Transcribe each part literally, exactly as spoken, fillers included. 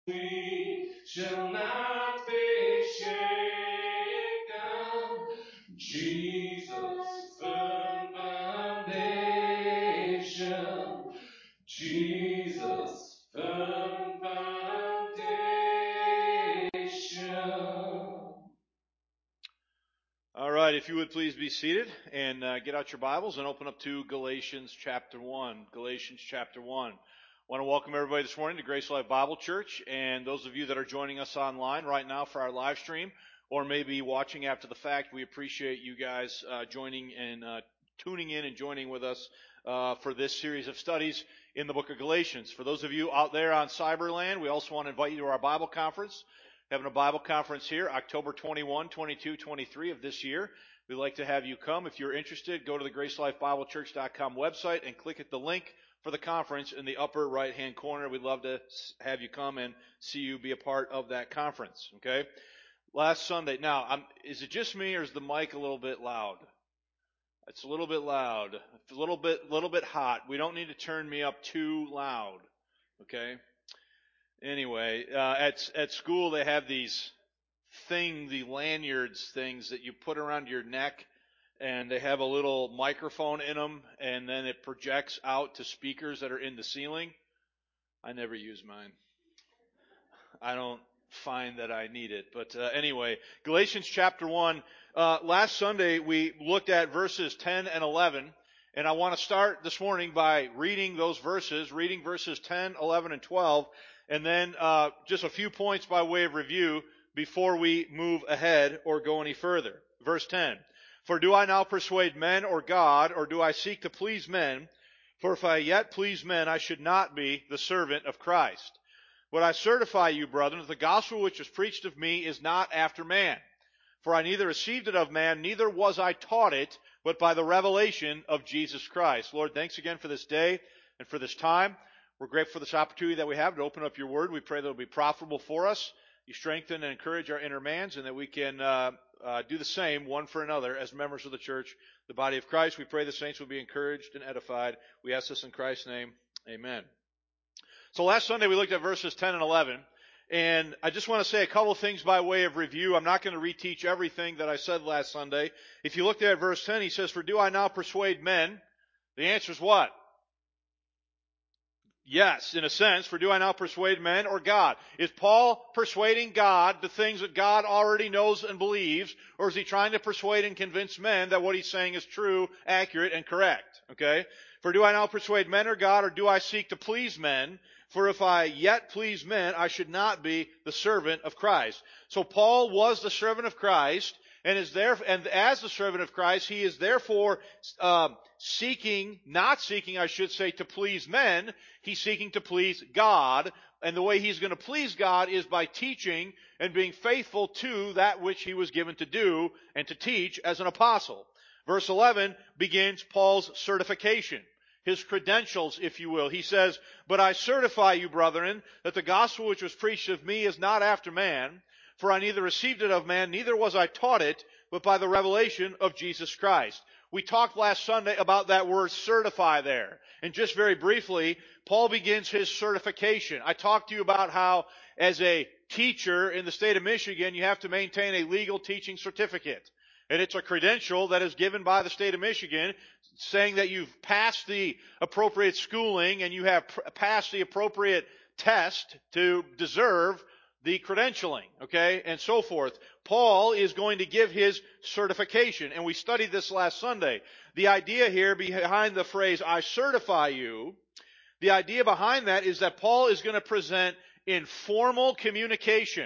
We shall not be shaken. Jesus, firm foundation. Jesus, firm foundation. All right, if you would please be seated and uh, get out your Bibles and open up to Galatians chapter one. Galatians chapter one. I want to welcome everybody this morning to Grace Life Bible Church, and those of you that are joining us online right now for our live stream, or maybe watching after the fact, we appreciate you guys uh, joining and uh, tuning in and joining with us uh, for this series of studies in the book of Galatians. For those of you out there on Cyberland, we also want to invite you to our Bible conference. Having a Bible conference here, October twenty-first, twenty-second, twenty-third of this year. We'd like to have you come. If you're interested, go to the grace life bible church dot com website and click at the link for the conference in the upper right-hand corner. We'd love to have you come and see you be a part of that conference, okay? Last Sunday. Now, I'm, is it just me or is the mic a little bit loud? It's a little bit loud. It's a little bit, little bit hot. We don't need to turn me up too loud, okay? Anyway, uh, at at school they have these thing, the lanyards things that you put around your neck, and they have a little microphone in them, and then it projects out to speakers that are in the ceiling. I never use mine. I don't find that I need it. But uh, anyway, Galatians chapter one. Uh, last Sunday we looked at verses ten and eleven, and I want to start this morning by reading those verses, reading verses ten, eleven, and twelve, and then uh, just a few points by way of review before we move ahead or go any further. Verse ten. For do I now persuade men or God, or do I seek to please men? For if I yet please men, I should not be the servant of Christ. But I certify you, brethren, that the gospel which was preached of me is not after man. For I neither received it of man, neither was I taught it, but by the revelation of Jesus Christ. Lord, thanks again for this day and for this time. We're grateful for this opportunity that we have to open up your word. We pray that it will be profitable for us. You strengthen and encourage our inner mans, and that we can uh, uh, do the same one for another as members of the church, the body of Christ. We pray the saints will be encouraged and edified. We ask this in Christ's name. Amen. So last Sunday we looked at verses ten and eleven, and I just want to say a couple things by way of review. I'm not going to reteach everything that I said last Sunday. If you looked at verse ten, he says, For do I now persuade men? The answer is what? Yes, in a sense. For do I now persuade men or God? Is Paul persuading God the things that God already knows and believes, or is he trying to persuade and convince men that what he's saying is true, accurate, and correct? Okay? For do I now persuade men or God, or do I seek to please men? For if I yet please men, I should not be the servant of Christ. So Paul was the servant of Christ, and is there, and as the servant of Christ, he is therefore uh, seeking, not seeking, I should say, to please men. He's seeking to please God, and the way he's going to please God is by teaching and being faithful to that which he was given to do and to teach as an apostle. Verse eleven begins Paul's certification. His credentials, if you will. He says, But I certify you, brethren, that the gospel which was preached of me is not after man, for I neither received it of man, neither was I taught it, but by the revelation of Jesus Christ. We talked last Sunday about that word certify there. And just very briefly, Paul begins his certification. I talked to you about how, as a teacher in the state of Michigan, you have to maintain a legal teaching certificate. And it's a credential that is given by the state of Michigan saying that you've passed the appropriate schooling and you have pr- passed the appropriate test to deserve the credentialing, okay, and so forth. Paul is going to give his certification, and we studied this last Sunday. The idea here behind the phrase, I certify you, the idea behind that is that Paul is going to present informal communication,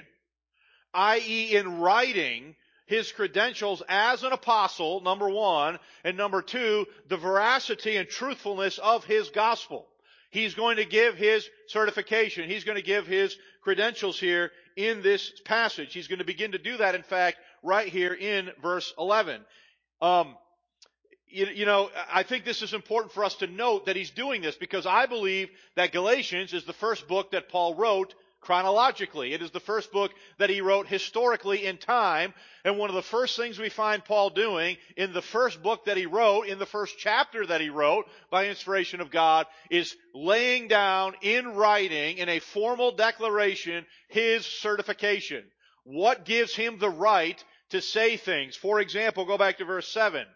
that is in writing, his credentials as an apostle, number one, and number two, the veracity and truthfulness of his gospel. He's going to give his certification. He's going to give his credentials here in this passage. He's going to begin to do that, in fact, right here in verse eleven. Um, you, you know, I think this is important for us to note that he's doing this because I believe that Galatians is the first book that Paul wrote chronologically. It is the first book that he wrote historically in time. And one of the first things we find Paul doing in the first book that he wrote, in the first chapter that he wrote by inspiration of God, is laying down in writing, in a formal declaration, his certification. What gives him the right to say things? For example, go back to verse seven.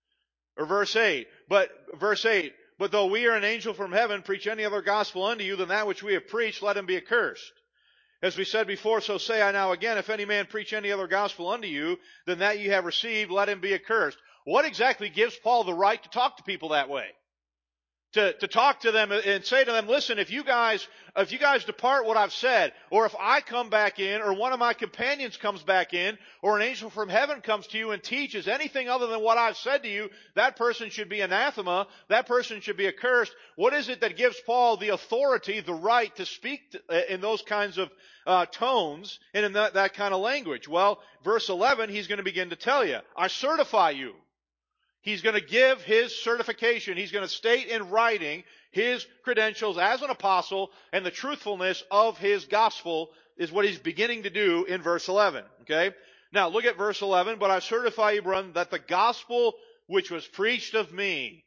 Or verse eight. But, verse eight. But though we are an angel from heaven, preach any other gospel unto you than that which we have preached, let him be accursed. As we said before, so say I now again, if any man preach any other gospel unto you than that you have received, let him be accursed. What exactly gives Paul the right to talk to people that way? To, to talk to them and say to them, listen, if you guys, if you guys depart what I've said, or if I come back in, or one of my companions comes back in, or an angel from heaven comes to you and teaches anything other than what I've said to you, that person should be anathema, that person should be accursed. What is it that gives Paul the authority, the right to speak to, in those kinds of uh, tones and in that, that kind of language? Well, verse eleven, he's going to begin to tell you, I certify you. He's going to give his certification. He's going to state in writing his credentials as an apostle, and the truthfulness of his gospel is what he's beginning to do in verse eleven. Okay? Now look at verse eleven. But I certify you, brethren, that the gospel which was preached of me.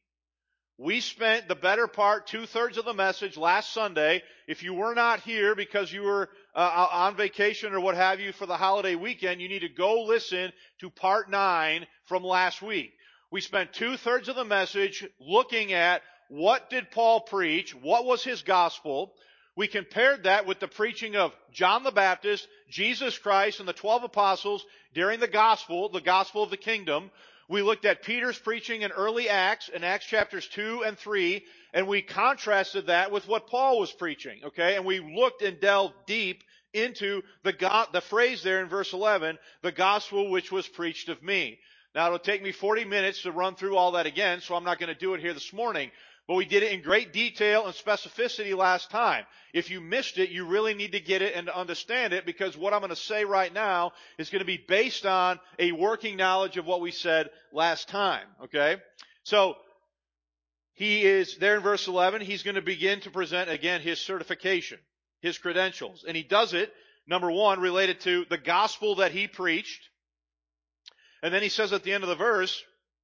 We spent the better part, two-thirds of the message last Sunday. If you were not here because you were uh, on vacation or what have you for the holiday weekend, you need to go listen to part nine from last week. We spent two-thirds of the message looking at what did Paul preach, what was his gospel. We compared that with the preaching of John the Baptist, Jesus Christ, and the twelve apostles during the gospel, the gospel of the kingdom. We looked at Peter's preaching in early Acts, in Acts chapters two and three, and we contrasted that with what Paul was preaching, okay? And we looked and delved deep into the, go- the phrase there in verse eleven, the gospel which was preached of me. Now, it'll take me forty minutes to run through all that again, so I'm not going to do it here this morning. But we did it in great detail and specificity last time. If you missed it, you really need to get it and to understand it, because what I'm going to say right now is going to be based on a working knowledge of what we said last time. Okay? So, he is, there in verse eleven, he's going to begin to present again his certification, his credentials. And he does it, number one, related to the gospel that he preached. And then he says at the end of the verse,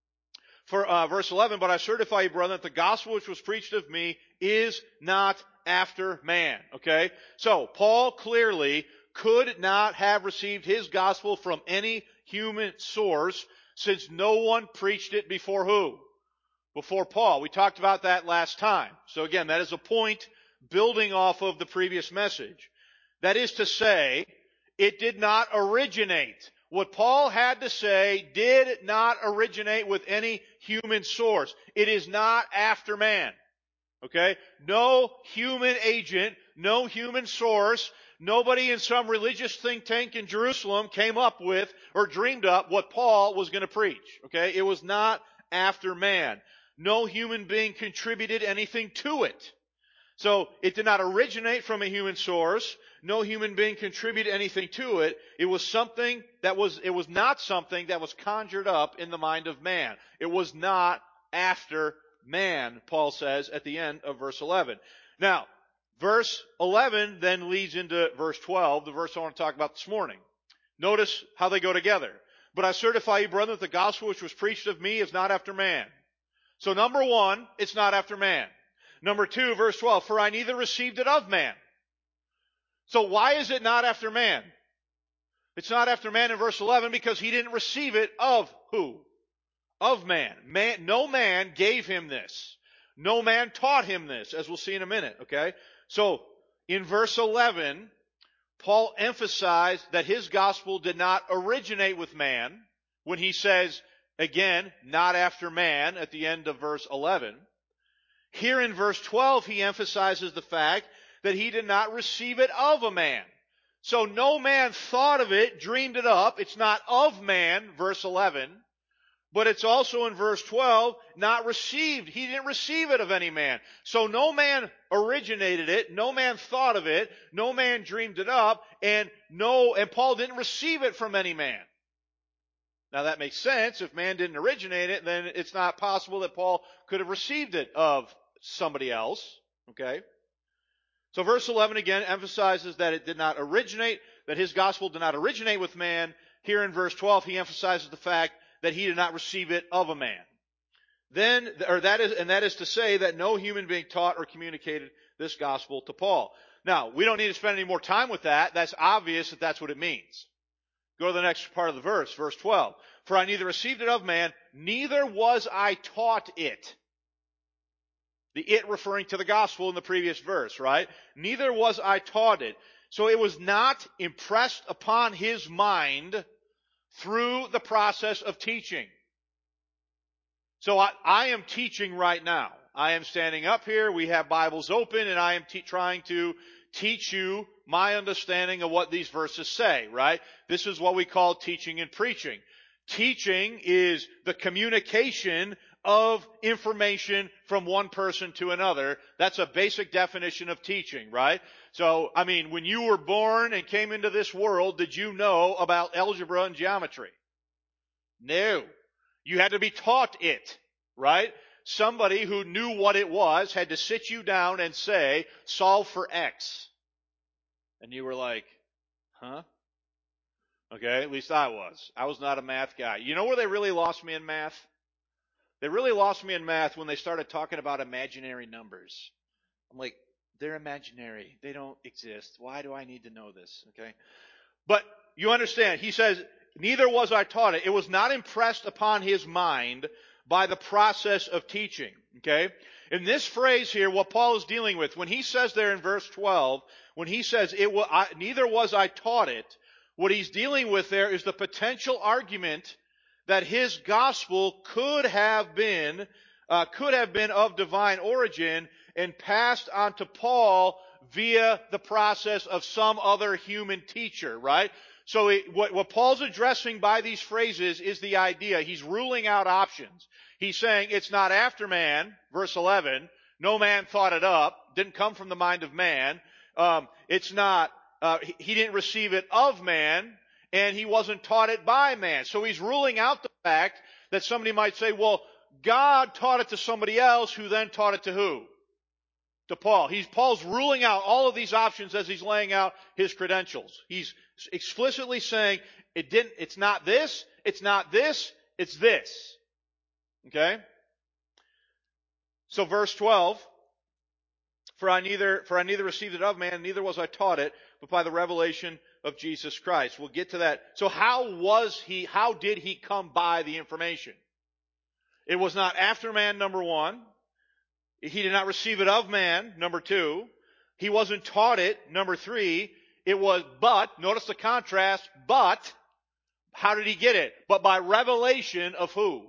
for uh, verse eleven, but I certify you, brethren, that the gospel which was preached of me is not after man. Okay? So, Paul clearly could not have received his gospel from any human source, since no one preached it before who? Before Paul. We talked about that last time. So again, that is a point building off of the previous message. That is to say, it did not originate. What Paul had to say did not originate with any human source. It is not after man. Okay? No human agent, no human source, nobody in some religious think tank in Jerusalem came up with or dreamed up what Paul was going to preach. Okay? It was not after man. No human being contributed anything to it. So it did not originate from a human source. No human being contributed anything to it. It was something that was, it was not something that was conjured up in the mind of man. It was not after man, Paul says at the end of verse eleven. Now, verse eleven then leads into verse twelve, the verse I want to talk about this morning. Notice how they go together. But I certify you, brethren, that the gospel which was preached of me is not after man. So number one, it's not after man. Number two, verse twelve, for I neither received it of man. So why is it not after man? It's not after man in verse eleven because he didn't receive it of who? Of man. Man, no man gave him this. No man taught him this, as we'll see in a minute, okay? So, in verse eleven, Paul emphasized that his gospel did not originate with man when he says, again, not after man at the end of verse eleven. Here in verse twelve, he emphasizes the fact that he did not receive it of a man. So no man thought of it, dreamed it up. It's not of man, verse eleven. But it's also in verse twelve, not received. He didn't receive it of any man. So no man originated it. No man thought of it. No man dreamed it up. And no, and Paul didn't receive it from any man. Now that makes sense. If man didn't originate it, then it's not possible that Paul could have received it of somebody else. Okay? So verse eleven again emphasizes that it did not originate, that his gospel did not originate with man. Here in verse twelve, he emphasizes the fact that he did not receive it of a man. Then, or that is, and that is to say that no human being taught or communicated this gospel to Paul. Now, we don't need to spend any more time with that. That's obvious that that's what it means. Go to the next part of the verse, verse twelve. For I neither received it of man, neither was I taught it. The it referring to the gospel in the previous verse, right? Neither was I taught it. So it was not impressed upon his mind through the process of teaching. So I, I am teaching right now. I am standing up here, we have Bibles open, and I am te- trying to teach you my understanding of what these verses say, right? This is what we call teaching and preaching. Teaching is the communication of information from one person to another. That's a basic definition of teaching, right? So, I mean, when you were born and came into this world, did you know about algebra and geometry? No. You had to be taught it, right? Somebody who knew what it was had to sit you down and say, solve for X. And you were like, huh? Okay, at least I was. I was not a math guy. You know where they really lost me in math? They really lost me in math when they started talking about imaginary numbers. I'm like, they're imaginary. They don't exist. Why do I need to know this? Okay? But you understand, he says, neither was I taught it. It was not impressed upon his mind by the process of teaching. Okay? In this phrase here, what Paul is dealing with, when he says there in verse twelve, when he says, it wa- I, neither was I taught it, what he's dealing with there is the potential argument that his gospel could have been, uh, could have been of divine origin and passed on to Paul via the process of some other human teacher, right? So it, what, what Paul's addressing by these phrases is the idea. He's ruling out options. He's saying it's not after man, verse eleven. No man thought it up. Didn't come from the mind of man. Um, it's not, uh, he, he didn't receive it of man, and he wasn't taught it by man. So he's ruling out the fact that somebody might say, well, God taught it to somebody else who then taught it to who? To Paul. He's, Paul's ruling out all of these options as he's laying out his credentials. He's explicitly saying, it didn't, it's not this, it's not this, it's this. Okay? So verse twelve, for I neither, for I neither received it of man, neither was I taught it, but by the revelation of Jesus Christ. We'll get to that. So how was he, how did he come by the information? It was not after man, number one. He did not receive it of man, number two. He wasn't taught it, number three. It was, but, notice the contrast, but, how did he get it? But by revelation of who?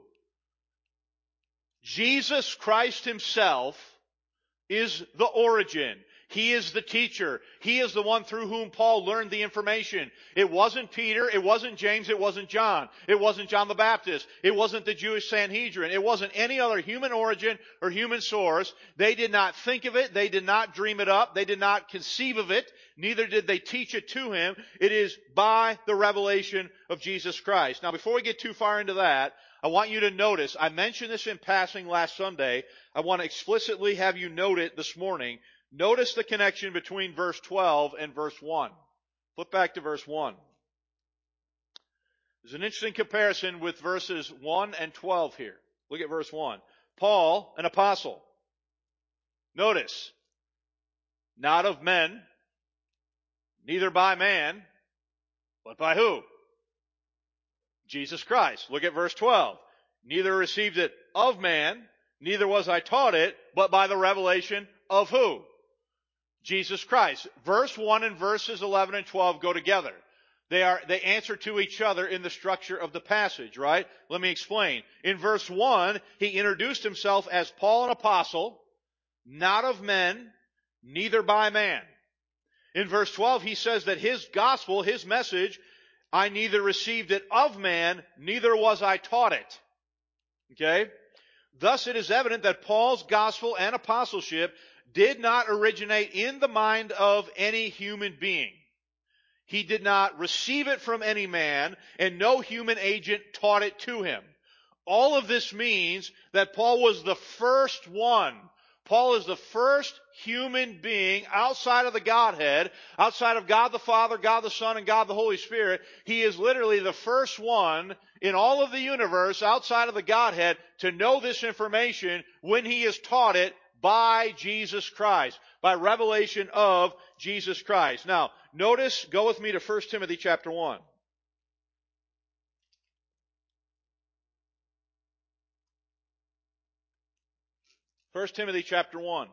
Jesus Christ himself is the origin. He is the teacher. He is the one through whom Paul learned the information. It wasn't Peter. It wasn't James. It wasn't John. It wasn't John the Baptist. It wasn't the Jewish Sanhedrin. It wasn't any other human origin or human source. They did not think of it. They did not dream it up. They did not conceive of it. Neither did they teach it to him. It is by the revelation of Jesus Christ. Now, before we get too far into that, I want you to notice, I mentioned this in passing last Sunday. I want to explicitly have you note it this morning. Notice the connection between verse twelve and verse one. Flip back to verse one. There's an interesting comparison with verses one and twelve here. Look at verse one. Paul, an apostle. Notice, not of men, neither by man, but by who? Jesus Christ. Look at verse twelve. Neither received it of man, neither was I taught it, but by the revelation of who? Jesus Christ. Verse one and verses eleven and twelve go together. They are, they answer to each other in the structure of the passage, right? Let me explain. In verse one, he introduced himself as Paul, an apostle, not of men, neither by man. In verse twelve, he says that his gospel, his message, I neither received it of man, neither was I taught it. Okay? Thus it is evident that Paul's gospel and apostleship did not originate in the mind of any human being. He did not receive it from any man, and no human agent taught it to him. All of this means that Paul was the first one Paul is the first human being outside of the Godhead, outside of God the Father, God the Son, and God the Holy Spirit. He is literally the first one in all of the universe outside of the Godhead to know this information when he is taught it by Jesus Christ, by revelation of Jesus Christ. Now, notice, go with me to First Timothy chapter one. First Timothy chapter one.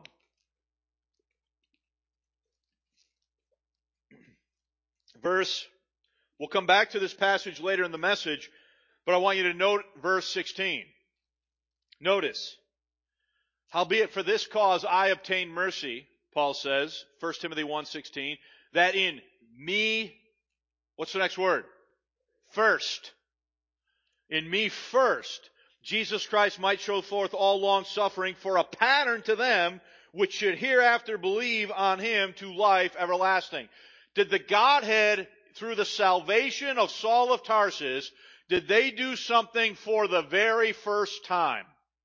Verse, we'll come back to this passage later in the message, but I want you to note verse sixteen. Notice, howbeit for this cause I obtained mercy, Paul says, First Timothy one sixteen, that in me, what's the next word? First. In me first, Jesus Christ might show forth all long suffering for a pattern to them which should hereafter believe on him to life everlasting. Did the Godhead, through the salvation of Saul of Tarsus, did they do something for the very first time?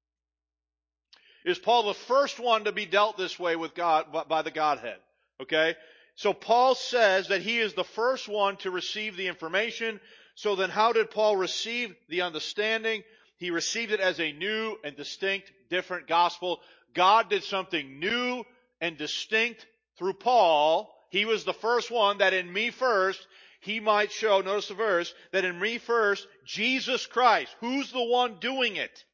Is Paul the first one to be dealt this way with God, by the Godhead? Okay? So Paul says that he is the first one to receive the information. So then how did Paul receive the understanding? He received it as a new and distinct, different gospel. God did something new and distinct through Paul. He was the first one that in me first, he might show, notice the verse, that in me first, Jesus Christ. Who's the one doing it?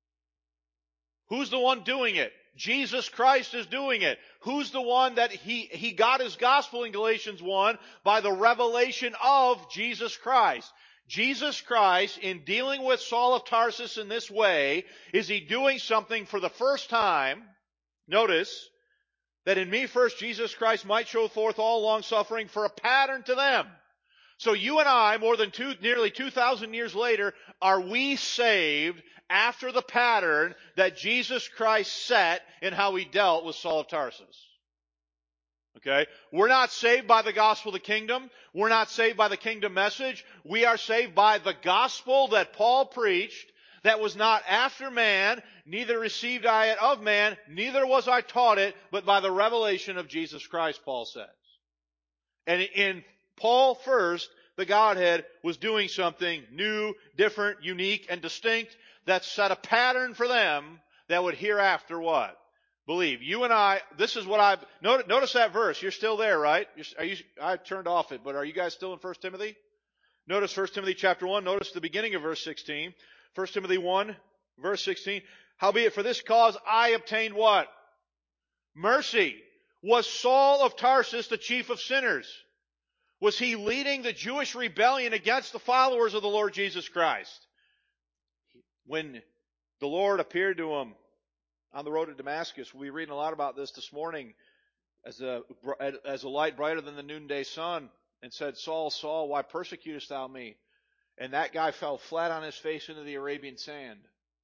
Who's the one doing it? Jesus Christ is doing it. Who's the one that he, he got his gospel in Galatians one by the revelation of Jesus Christ? Jesus Christ, in dealing with Saul of Tarsus in this way, is he doing something for the first time? Notice, that in me first Jesus Christ might show forth all long suffering for a pattern to them. So you and I, more than two, nearly two thousand years later, are we saved after the pattern that Jesus Christ set in how he dealt with Saul of Tarsus? Okay? We're not saved by the gospel of the kingdom. We're not saved by the kingdom message. We are saved by the gospel that Paul preached, that was not after man, neither received I it of man, neither was I taught it, but by the revelation of Jesus Christ, Paul says. And in Paul first, the Godhead was doing something new, different, unique, and distinct that set a pattern for them that would hereafter what? Believe. You and I, this is what I've, notice, notice that verse. You're still there, right? You're, are you, I turned off it, but are you guys still in First Timothy? Notice First Timothy chapter one. Notice the beginning of verse sixteen. First Timothy one, verse sixteen. Howbeit for this cause I obtained what? Mercy. Was Saul of Tarsus the chief of sinners? Was he leading the Jewish rebellion against the followers of the Lord Jesus Christ? When the Lord appeared to him on the road to Damascus, we'll be reading a lot about this this morning, as a, as a light brighter than the noonday sun, and said, Saul, Saul, why persecutest thou me? And that guy fell flat on his face into the Arabian sand.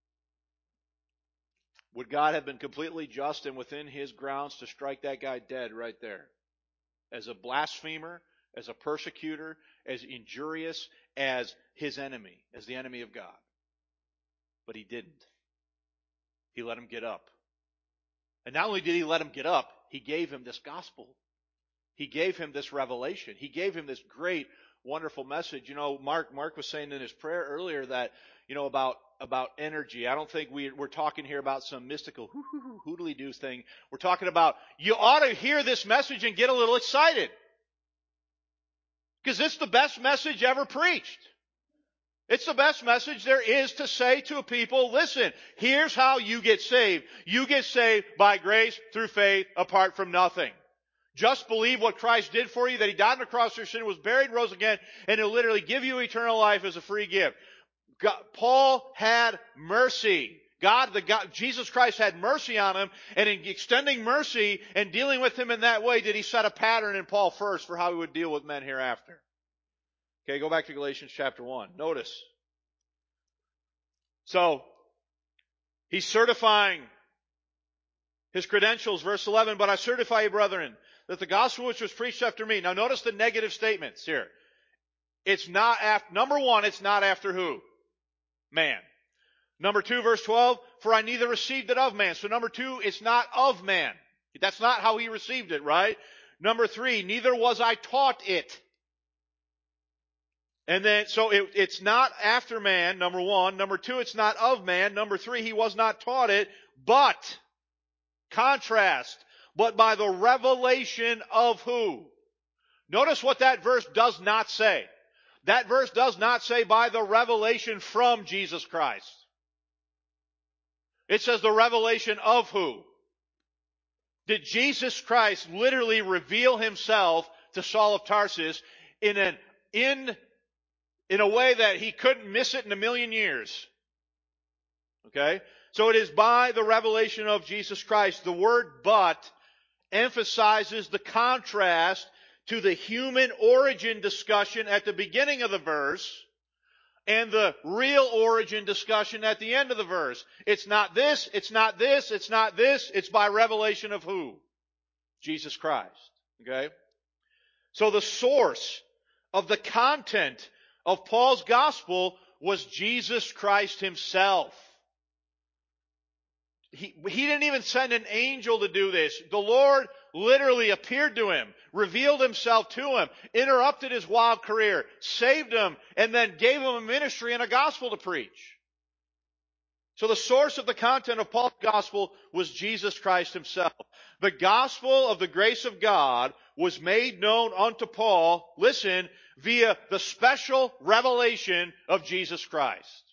Would God have been completely just and within his grounds to strike that guy dead right there? As a blasphemer, as a persecutor, as injurious as his enemy, as the enemy of God. But he didn't. He let him get up. And not only did he let him get up, he gave him this gospel. He gave him this revelation. He gave him this great, wonderful message. You know, Mark, Mark was saying in his prayer earlier that, you know, about, about energy. I don't think we, we're talking here about some mystical hoo-hoo-hoo, hoodly-doo thing. We're talking about, you ought to hear this message and get a little excited. Because it's the best message ever preached. It's the best message there is to say to people, listen, here's how you get saved. You get saved by grace through faith apart from nothing. Just believe what Christ did for you, that he died on the cross for your sin, was buried, rose again, and he'll literally give you eternal life as a free gift. God, Paul had mercy. God, the God, Jesus Christ had mercy on him, and in extending mercy and dealing with him in that way, did he set a pattern in Paul first for how he would deal with men hereafter. Okay, go back to Galatians chapter one. Notice. So, he's certifying his credentials, verse eleven, but I certify you, brethren, that the gospel which was preached after me. Now notice the negative statements here. It's not after, number one, it's not after who? Man. Number two, verse twelve, for I neither received it of man. So number two, it's not of man. That's not how he received it, right? Number three, neither was I taught it. And then, so it, it's not after man, number one. Number two, it's not of man. Number three, he was not taught it, but, contrast, but by the revelation of who? Notice what that verse does not say. That verse does not say by the revelation from Jesus Christ. It says the revelation of who? Did Jesus Christ literally reveal himself to Saul of Tarsus in an in in a way that he couldn't miss it in a million years? Okay? So it is by the revelation of Jesus Christ. The word but emphasizes the contrast to the human origin discussion at the beginning of the verse and the real origin discussion at the end of the verse. It's not this, it's not this, it's not this. It's by revelation of who? Jesus Christ. Okay? So the source of the content of Paul's gospel was Jesus Christ himself. He, he didn't even send an angel to do this. The Lord literally appeared to him, revealed himself to him, interrupted his wild career, saved him, and then gave him a ministry and a gospel to preach. So the source of the content of Paul's gospel was Jesus Christ himself. The gospel of the grace of God was made known unto Paul, listen, via the special revelation of Jesus Christ.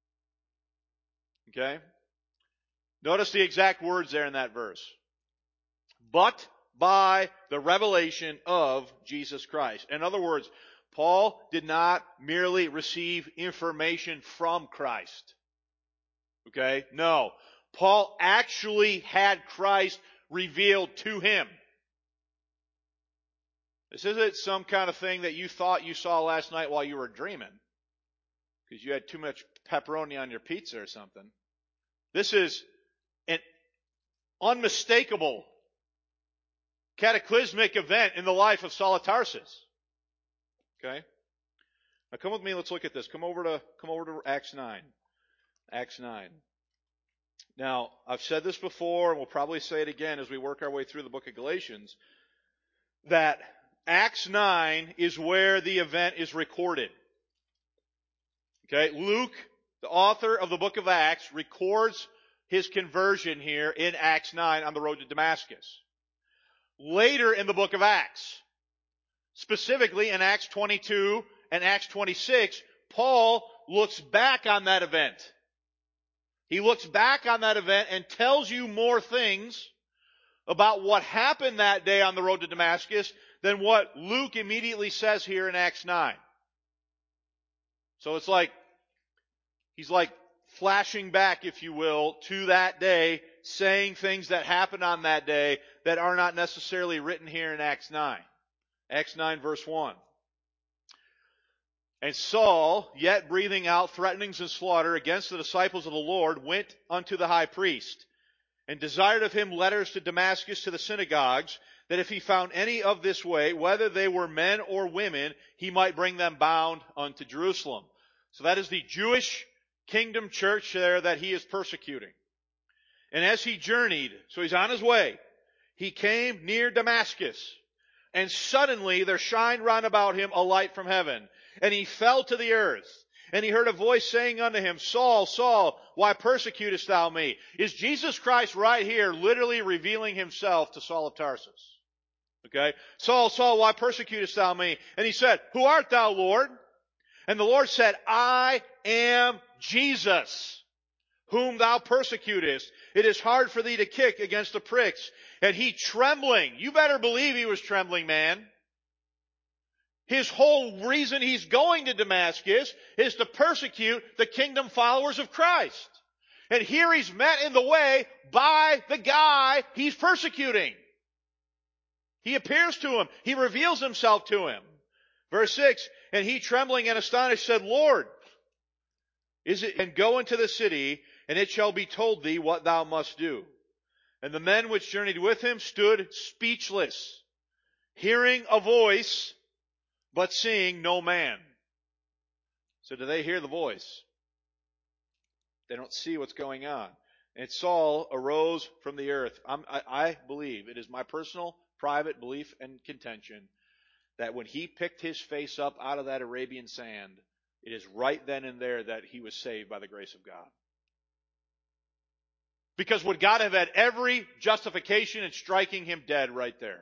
Okay? Notice the exact words there in that verse. But by the revelation of Jesus Christ. In other words, Paul did not merely receive information from Christ. Okay? No. Paul actually had Christ revealed to him. This isn't some kind of thing that you thought you saw last night while you were dreaming, because you had too much pepperoni on your pizza or something. This is an unmistakable, cataclysmic event in the life of Saul of Tarsus. Okay? Now come with me, let's look at this. Come over to come over to Acts nine. Acts nine. Now, I've said this before, and we'll probably say it again as we work our way through the book of Galatians, that Acts nine is where the event is recorded. Okay? Luke, the author of the book of Acts, records his conversion here in Acts nine on the road to Damascus. Later in the book of Acts, specifically in Acts twenty-two and Acts twenty-six, Paul looks back on that event. He looks back on that event and tells you more things about what happened that day on the road to Damascus than what Luke immediately says here in Acts nine. So it's like, he's like flashing back, if you will, to that day, saying things that happened on that day that are not necessarily written here in Acts nine. Acts nine verse one. And Saul, yet breathing out threatenings and slaughter against the disciples of the Lord, went unto the high priest, and desired of him letters to Damascus to the synagogues, that if he found any of this way, whether they were men or women, he might bring them bound unto Jerusalem. So that is the Jewish kingdom church there that he is persecuting. And as he journeyed, so he's on his way, he came near Damascus, and suddenly there shined round about him a light from heaven, and he fell to the earth. And he heard a voice saying unto him, Saul, Saul, why persecutest thou me? Is Jesus Christ right here literally revealing himself to Saul of Tarsus? Okay? Saul, Saul, why persecutest thou me? And he said, Who art thou, Lord? And the Lord said, I am Jesus, whom thou persecutest. It is hard for thee to kick against the pricks. And he trembling, you better believe he was trembling, man. His whole reason he's going to Damascus is to persecute the kingdom followers of Christ. And here he's met in the way by the guy he's persecuting. He appears to him. He reveals himself to him. Verse six, and he trembling and astonished said, Lord, is it, and go into the city, and it shall be told thee what thou must do. And the men which journeyed with him stood speechless, hearing a voice, but seeing no man. So do they hear the voice? They don't see what's going on. And Saul arose from the earth. I'm, I, I believe, it is my personal, private belief and contention, that when he picked his face up out of that Arabian sand, it is right then and there that he was saved by the grace of God. Because would God have had every justification in striking him dead right there?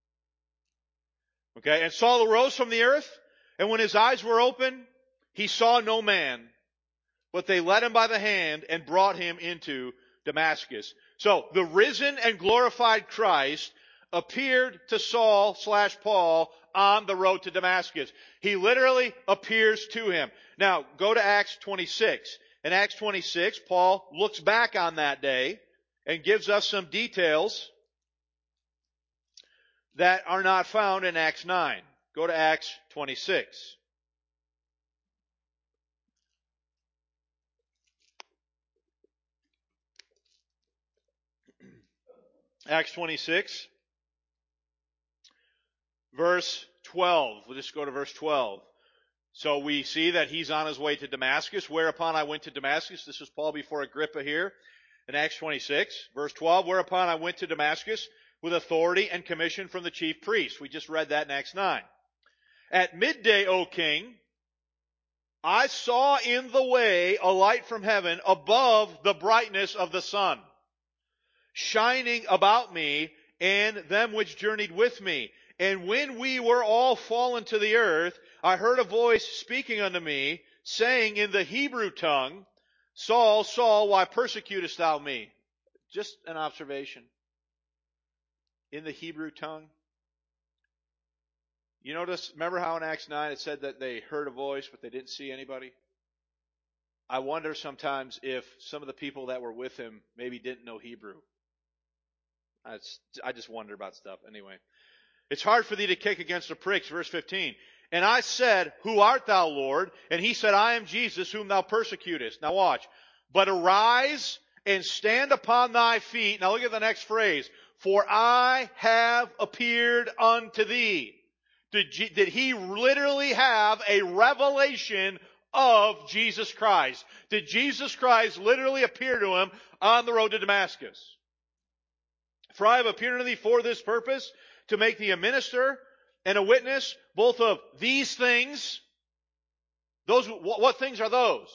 Okay, and Saul arose from the earth, and when his eyes were open, he saw no man, but they led him by the hand and brought him into Damascus. So, the risen and glorified Christ appeared to Saul slash Paul on the road to Damascus. He literally appears to him. Now, go to Acts twenty-six. In Acts twenty-six, Paul looks back on that day and gives us some details that are not found in Acts nine. Go to Acts twenty-six. Acts twenty-six, verse twelve. We'll just go to verse twelve. So we see that he's on his way to Damascus. Whereupon I went to Damascus. This is Paul before Agrippa here in Acts twenty-six, verse twelve. Whereupon I went to Damascus with authority and commission from the chief priests. We just read that in Acts nine. At midday, O king, I saw in the way a light from heaven above the brightness of the sun, shining about me and them which journeyed with me. And when we were all fallen to the earth, I heard a voice speaking unto me, saying in the Hebrew tongue, Saul, Saul, why persecutest thou me? Just an observation. In the Hebrew tongue. You notice, remember how in Acts nine it said that they heard a voice, but they didn't see anybody? I wonder sometimes if some of the people that were with him maybe didn't know Hebrew. I I just wonder about stuff. Anyway. It's hard for thee to kick against the pricks, verse fifteen. And I said, Who art thou, Lord? And he said, I am Jesus, whom thou persecutest. Now watch. But arise and stand upon thy feet. Now look at the next phrase. For I have appeared unto thee. Did, G- did he literally have a revelation of Jesus Christ? Did Jesus Christ literally appear to him on the road to Damascus? For I have appeared unto thee for this purpose, to make thee a minister and a witness, both of these things. Those, what, what things are those?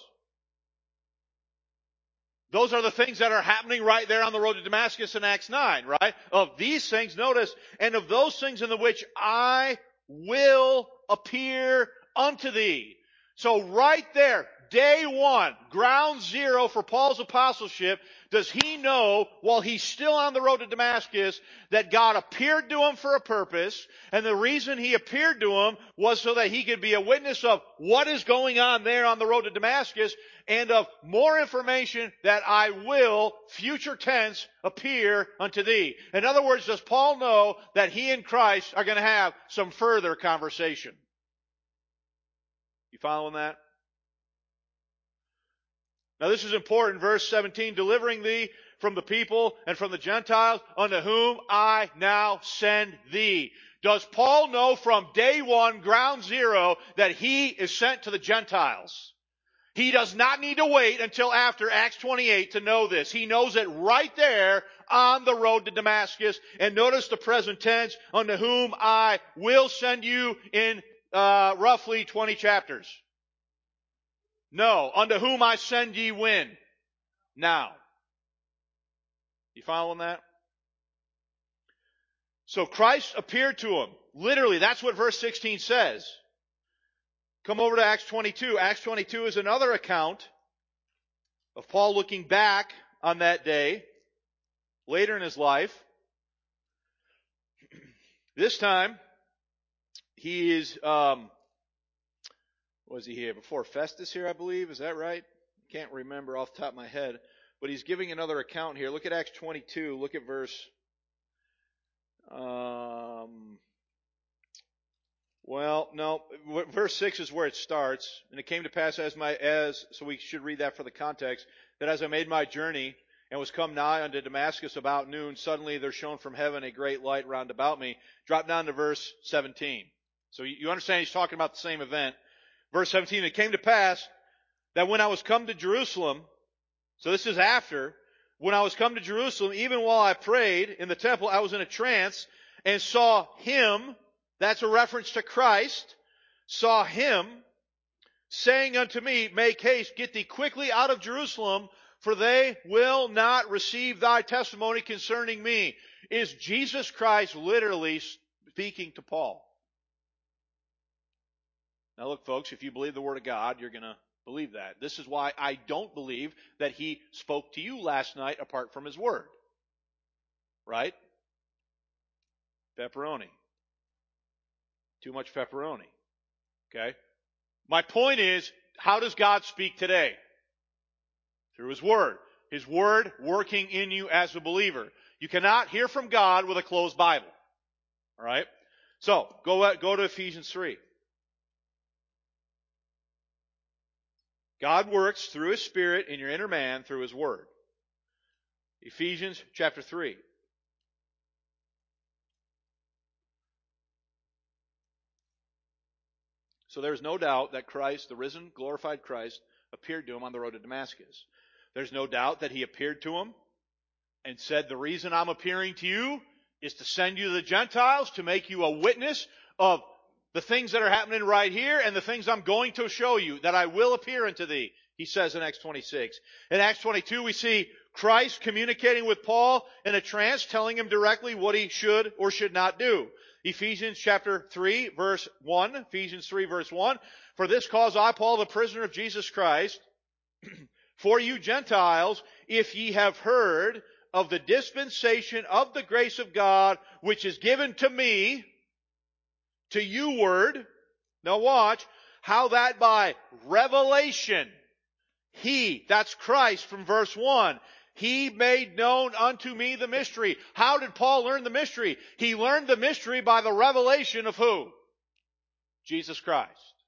Those are the things that are happening right there on the road to Damascus in Acts nine, right? Of these things, notice, and of those things in the which I will appear unto thee. So right there, day one, ground zero for Paul's apostleship, does he know, while he's still on the road to Damascus, that God appeared to him for a purpose, and the reason he appeared to him was so that he could be a witness of what is going on there on the road to Damascus, and of more information that I will, future tense, appear unto thee. In other words, does Paul know that he and Christ are going to have some further conversation? You following that? Now this is important, verse seventeen, delivering thee from the people and from the Gentiles unto whom I now send thee. Does Paul know from day one, ground zero, that he is sent to the Gentiles? He does not need to wait until after Acts twenty-eight to know this. He knows it right there on the road to Damascus. And notice the present tense, unto whom I will send you in uh, roughly twenty chapters. No, unto whom I send ye when? Now. You following that? So Christ appeared to him. Literally, that's what verse sixteen says. Come over to Acts twenty-two. Acts twenty-two is another account of Paul looking back on that day, later in his life. This time, he is, um, was he here? Before Festus here, I believe. Is that right? Can't remember off the top of my head. But he's giving another account here. Look at Acts twenty-two. Look at verse, um, well, no, verse six is where it starts. And it came to pass as my, as, so we should read that for the context, that as I made my journey and was come nigh unto Damascus about noon, suddenly there shone from heaven a great light round about me. Drop down to verse seventeen. So you understand he's talking about the same event. Verse seventeen, it came to pass that when I was come to Jerusalem, So this is after. When I was come to Jerusalem, even while I prayed in the temple, I was in a trance and saw him, that's a reference to Christ, saw him saying unto me, make haste, get thee quickly out of Jerusalem, for they will not receive thy testimony concerning me. Is Jesus Christ literally speaking to Paul? Now look, folks, if you believe the Word of God, you're going to believe that. This is why I don't believe that he spoke to you last night apart from his Word. Right? Pepperoni. Too much pepperoni. Okay? My point is, how does God speak today? Through His Word. His Word working in you as a believer. You cannot hear from God with a closed Bible. Alright? So, go, go to Ephesians three. God works through His Spirit in your inner man through His Word. Ephesians chapter three. So there's no doubt that Christ, the risen, glorified Christ, appeared to him on the road to Damascus. There's no doubt that He appeared to him and said, the reason I'm appearing to you is to send you to the Gentiles, to make you a witness of the things that are happening right here and the things I'm going to show you, that I will appear unto thee, he says in Acts twenty-six. In Acts twenty-two, we see Christ communicating with Paul in a trance, telling him directly what he should or should not do. Ephesians chapter three, verse one. Ephesians three, verse one. For this cause I, Paul, the prisoner of Jesus Christ, for you Gentiles, if ye have heard of the dispensation of the grace of God, which is given to me, to you word, now watch, how that by revelation, He, that's Christ from verse one, He made known unto me the mystery. How did Paul learn the mystery? He learned the mystery by the revelation of who? Jesus Christ.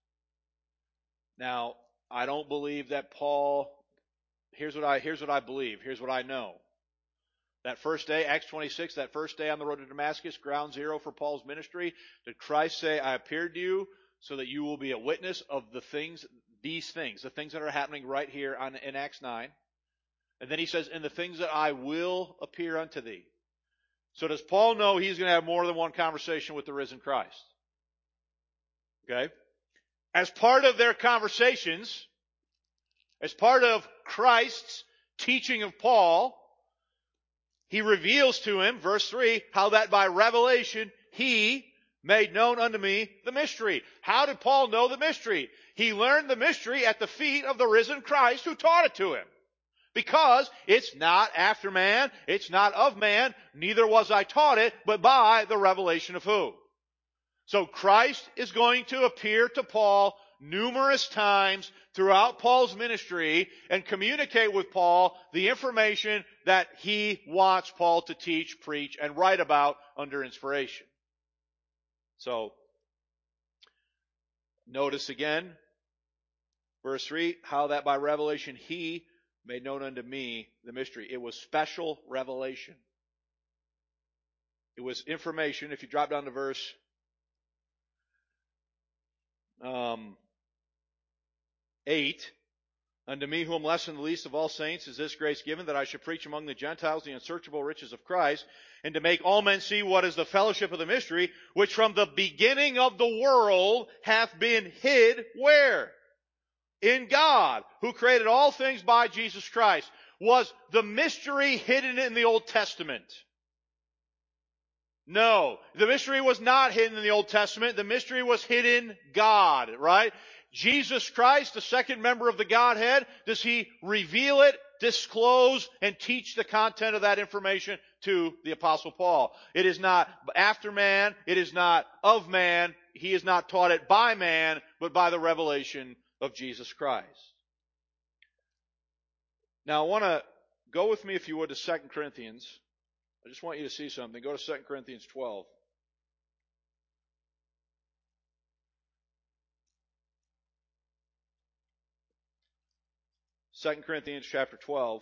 Now, I don't believe that Paul, here's what I, here's what I believe, here's what I know. That first day, Acts twenty-six, that first day on the road to Damascus, ground zero for Paul's ministry, did Christ say, I appeared to you so that you will be a witness of the things, these things, the things that are happening right here on, in Acts nine. And then he says, and the things that I will appear unto thee. So does Paul know he's going to have more than one conversation with the risen Christ? Okay? As part of their conversations, as part of Christ's teaching of Paul, He reveals to him, verse three, how that by revelation He made known unto me the mystery. How did Paul know the mystery? He learned the mystery at the feet of the risen Christ who taught it to him. Because it's not after man, it's not of man, neither was I taught it, but by the revelation of who? So Christ is going to appear to Paul numerous times throughout Paul's ministry and communicate with Paul the information that he wants Paul to teach, preach, and write about under inspiration. So, notice again, verse three, how that by revelation He made known unto me the mystery. It was special revelation. It was information. If you drop down to verse um, eight, unto me who am less than the least of all saints is this grace given, that I should preach among the Gentiles the unsearchable riches of Christ, and to make all men see what is the fellowship of the mystery, which from the beginning of the world hath been hid, where? In God, who created all things by Jesus Christ. Was the mystery hidden in the Old Testament? No. The mystery was not hidden in the Old Testament. The mystery was hidden God, right? Jesus Christ, the second member of the Godhead, does He reveal it, disclose, and teach the content of that information to the Apostle Paul? It is not after man. It is not of man. He is not taught it by man, but by the revelation of Jesus Christ. Now I want to go with me, if you would, to Second Corinthians. I just want you to see something. Go to Second Corinthians twelve. Second Corinthians chapter twelve.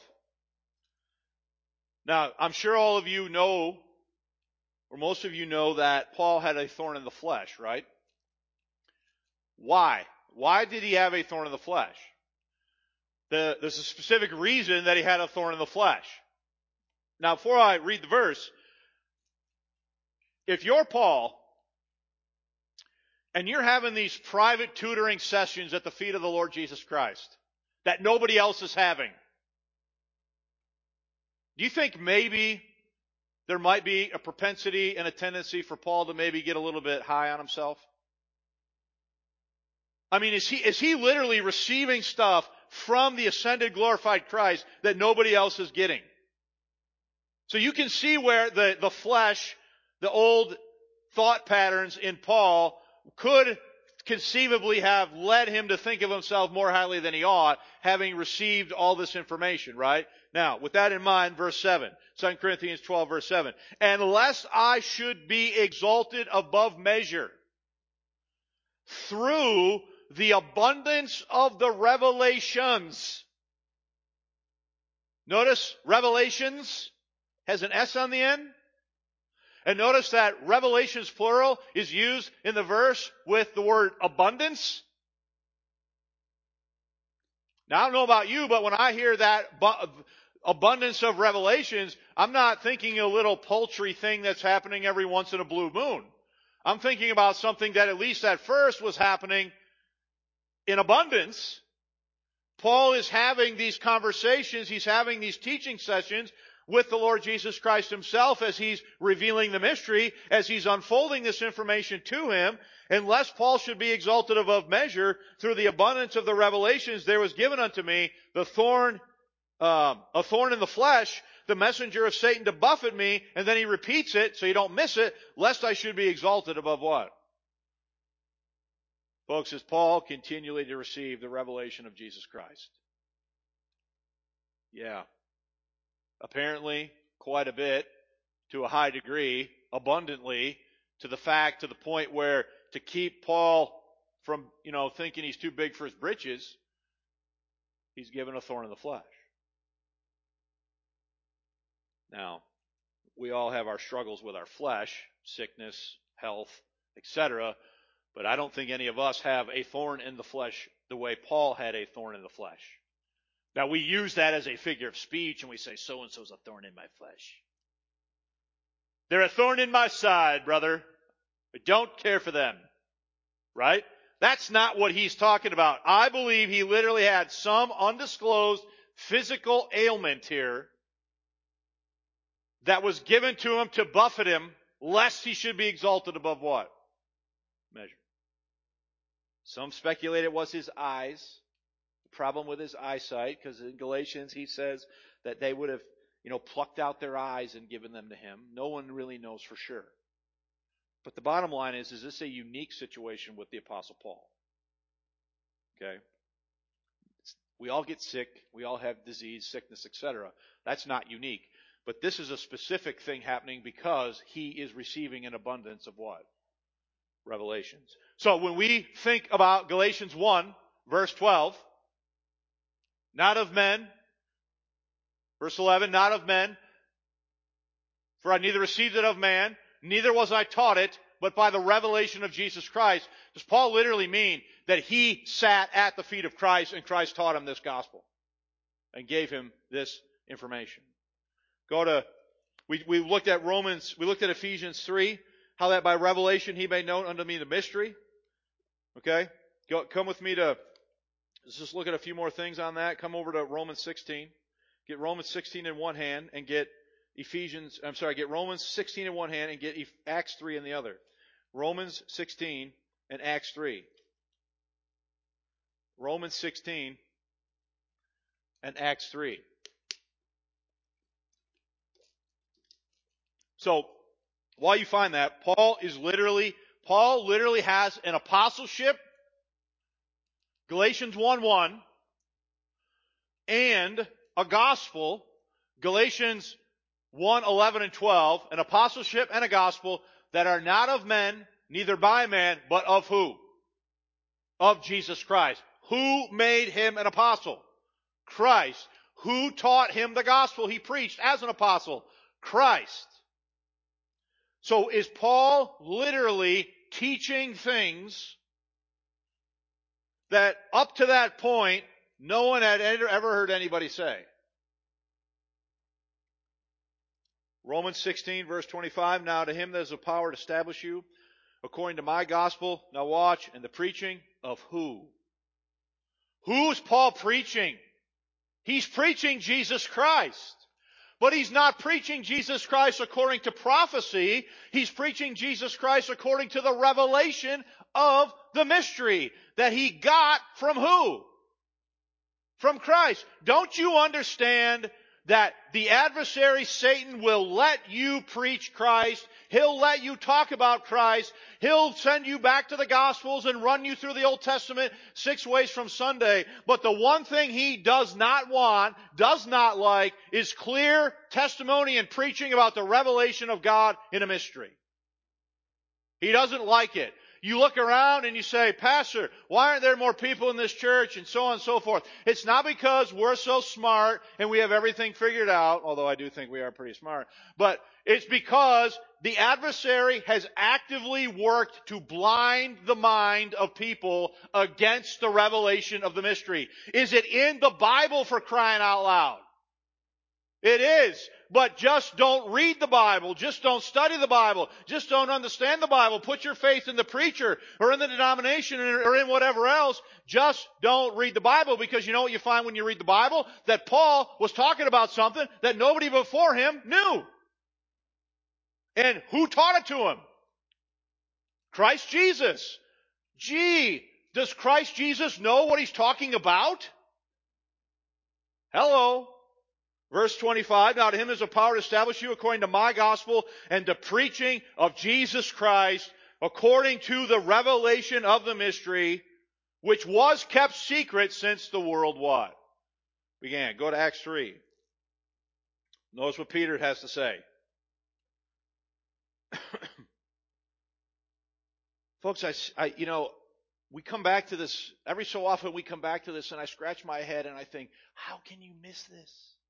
Now, I'm sure all of you know, or most of you know, that Paul had a thorn in the flesh, right? Why? Why did he have a thorn in the flesh? the, there's a specific reason that he had a thorn in the flesh. Now, before I read the verse, if you're Paul, and you're having these private tutoring sessions at the feet of the Lord Jesus Christ that nobody else is having, do you think maybe there might be a propensity and a tendency for Paul to maybe get a little bit high on himself? I mean, is he, is he literally receiving stuff from the ascended, glorified Christ that nobody else is getting? So you can see where the, the flesh, the old thought patterns in Paul could conceivably have led him to think of himself more highly than he ought, having received all this information, right? Now, with that in mind, verse seven, Second Corinthians twelve, verse seven. And lest I should be exalted above measure through the abundance of the revelations. Notice, revelations has an S on the end. And notice that revelations plural is used in the verse with the word abundance. Now, I don't know about you, but when I hear that bu- abundance of revelations, I'm not thinking a little paltry thing that's happening every once in a blue moon. I'm thinking about something that at least at first was happening in abundance. Paul is having these conversations, he's having these teaching sessions with the Lord Jesus Christ himself as he's revealing the mystery, as he's unfolding this information to him. Unless Paul should be exalted above measure through the abundance of the revelations, there was given unto me the thorn, um, a thorn in the flesh, the messenger of Satan to buffet me, and then he repeats it so you don't miss it, lest I should be exalted above what? Folks, as Paul continually to receive the revelation of Jesus Christ. Yeah. Apparently, quite a bit, to a high degree, abundantly, to the fact, to the point where to keep Paul from, you know, thinking he's too big for his britches, he's given a thorn in the flesh. Now, we all have our struggles with our flesh, sickness, health, et cetera, but I don't think any of us have a thorn in the flesh the way Paul had a thorn in the flesh. Now, we use that as a figure of speech, and we say, so-and-so's a thorn in my flesh. They're a thorn in my side, brother. I don't care for them. Right? That's not what he's talking about. I believe he literally had some undisclosed physical ailment here that was given to him to buffet him, lest he should be exalted above what? Measure. Some speculate it was his eyes. Problem with his eyesight, because in Galatians he says that they would have, you know, plucked out their eyes and given them to him. No one really knows for sure. But the bottom line is, is this a unique situation with the Apostle Paul? Okay? We all get sick. We all have disease, sickness, et cetera. That's not unique. But this is a specific thing happening because he is receiving an abundance of what? Revelations. So when we think about Galatians one, verse twelve, not of men. Verse eleven, not of men. For I neither received it of man, neither was I taught it, but by the revelation of Jesus Christ. Does Paul literally mean that he sat at the feet of Christ and Christ taught him this gospel and gave him this information? Go to, we, we looked at Romans, we looked at Ephesians three, how that by revelation he made known unto me the mystery. Okay? Go, come with me to, let's just look at a few more things on that. Come over to Romans sixteen. Get Romans sixteen in one hand and get Ephesians, I'm sorry, get Romans sixteen in one hand and get Acts three in the other. Romans sixteen and Acts three. Romans sixteen and Acts three. So, while you find that, Paul is literally, Paul literally has an apostleship, Galatians one one, and a gospel, Galatians one eleven and twelve, an apostleship and a gospel that are not of men, neither by man, but of who? Of Jesus Christ. Who made him an apostle? Christ. Who taught him the gospel he preached as an apostle? Christ. So is Paul literally teaching things that up to that point no one had ever heard anybody say. Romans sixteen, verse twenty-five, now to him that has the power to establish you, according to my gospel, now watch, and the preaching of who? Who's Paul preaching? He's preaching Jesus Christ. But he's not preaching Jesus Christ according to prophecy. He's preaching Jesus Christ according to the revelation of the mystery that he got from who? From Christ. Don't you understand that the adversary Satan will let you preach Christ? He'll let you talk about Christ. He'll send you back to the Gospels and run you through the Old Testament six ways from Sunday. But the one thing he does not want, does not like, is clear testimony and preaching about the revelation of God in a mystery. He doesn't like it. You look around and you say, Pastor, why aren't there more people in this church? And so on and so forth. It's not because we're so smart and we have everything figured out, although I do think we are pretty smart. But it's because the adversary has actively worked to blind the mind of people against the revelation of the mystery. Is it in the Bible, for crying out loud? It is. But just don't read the Bible. Just don't study the Bible. Just don't understand the Bible. Put your faith in the preacher or in the denomination or in whatever else. Just don't read the Bible, because you know what you find when you read the Bible? That Paul was talking about something that nobody before him knew. And who taught it to him? Christ Jesus. Gee, does Christ Jesus know what he's talking about? Hello. Verse twenty-five, now to him is a power to establish you according to my gospel and the preaching of Jesus Christ according to the revelation of the mystery, which was kept secret since the world what? Began. Go to Acts three. Notice what Peter has to say. Folks, I, I, you know, we come back to this, every so often we come back to this and I scratch my head and I think, how can you miss this?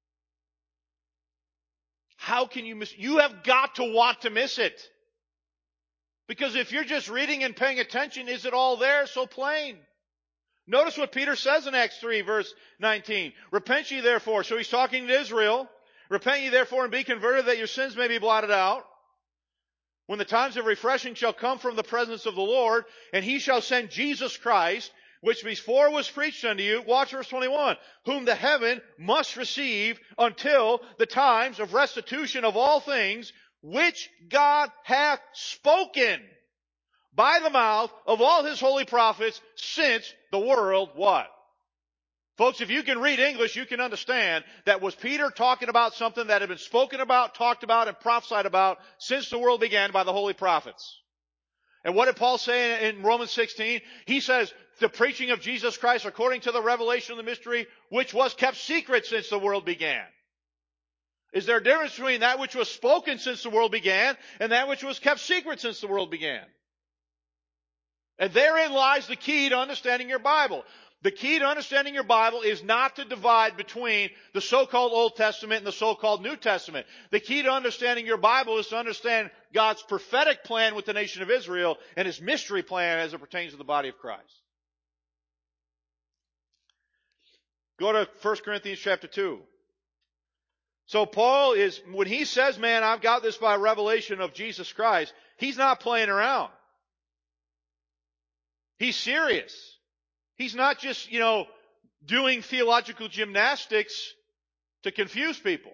How can you miss? You have got to want to miss it. Because if you're just reading and paying attention, is it all there so plain? Notice what Peter says in Acts three, verse nineteen. Repent ye therefore. So he's talking to Israel. Repent ye therefore and be converted, that your sins may be blotted out, when the times of refreshing shall come from the presence of the Lord, and he shall send Jesus Christ, which before was preached unto you, watch verse twenty-one, whom the heaven must receive until the times of restitution of all things, which God hath spoken by the mouth of all his holy prophets since the world what? Folks, if you can read English, you can understand that was Peter talking about something that had been spoken about, talked about, and prophesied about since the world began by the holy prophets. And what did Paul say in Romans sixteen? He says, the preaching of Jesus Christ according to the revelation of the mystery, which was kept secret since the world began. Is there a difference between that which was spoken since the world began and that which was kept secret since the world began? And therein lies the key to understanding your Bible. The key to understanding your Bible is not to divide between the so-called Old Testament and the so-called New Testament. The key to understanding your Bible is to understand God's prophetic plan with the nation of Israel and his mystery plan as it pertains to the body of Christ. Go to First Corinthians chapter two. So Paul is, when he says, man, I've got this by revelation of Jesus Christ, he's not playing around. He's serious. He's not just, you know, doing theological gymnastics to confuse people.